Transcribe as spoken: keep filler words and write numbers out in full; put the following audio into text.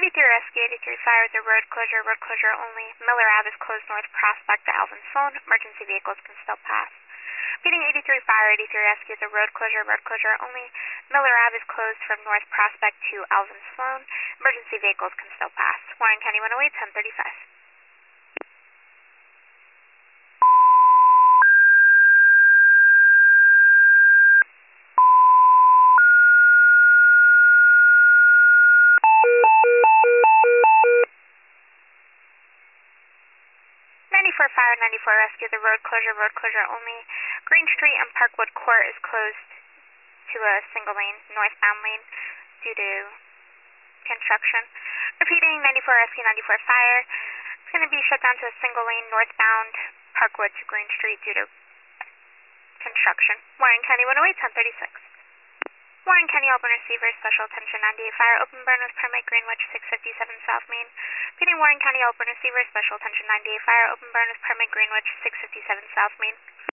eighty-three Rescue, eighty-three Fire with a road closure, road closure only. Miller Ave is closed north Prospect to Alvin Sloan. Emergency vehicles can still pass. Repeating eighty-three Fire, eighty-three Rescue with a road closure, road closure only. Miller Ave is closed from north Prospect to Alvin Sloan. Emergency vehicles can still pass. Warren County one oh eight, ten thirty-five. ninety-four Fire, ninety-four Rescue, the road closure, road closure only. Green Street and Parkwood Court is closed to a single lane, northbound lane, due to construction. Repeating, ninety-four Rescue, ninety-four Fire. It's going to be shut down to a single lane, northbound, Parkwood to Green Street due to construction. Warren County one oh eight, ten thirty-six. Warren County Open Receiver, Special Attention ninety-eight Fire, open burn with permit Greenwich six fifty-seven South Main. Repeating, Warren County Open Receiver, Special Attention ninety-eight Fire, open burn with permit Greenwich six fifty-seven South Main.